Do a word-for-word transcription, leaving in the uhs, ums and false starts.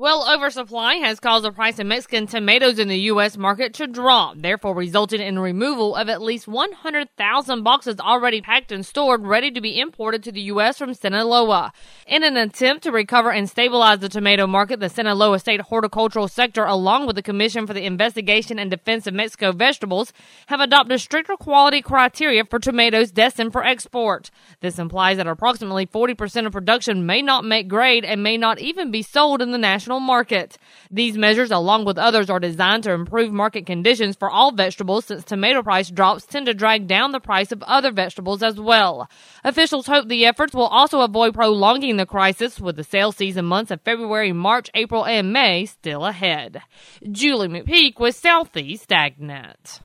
Well, oversupply has caused the price of Mexican tomatoes in the U S market to drop, therefore resulting in removal of at least one hundred thousand boxes already packed and stored ready to be imported to the U S from Sinaloa. In an attempt to recover and stabilize the tomato market, the Sinaloa State Horticultural Sector, along with the Commission for the Investigation and Defense of Mexico Vegetables, have adopted stricter quality criteria for tomatoes destined for export. This implies that approximately forty percent of production may not make grade and may not even be sold in the national market. These measures, along with others, are designed to improve market conditions for all vegetables, since tomato price drops tend to drag down the price of other vegetables as well. Officials hope the efforts will also avoid prolonging the crisis, with the sale season months of February, March, April, and May still ahead. Julie McPeak with Southeast AgNet.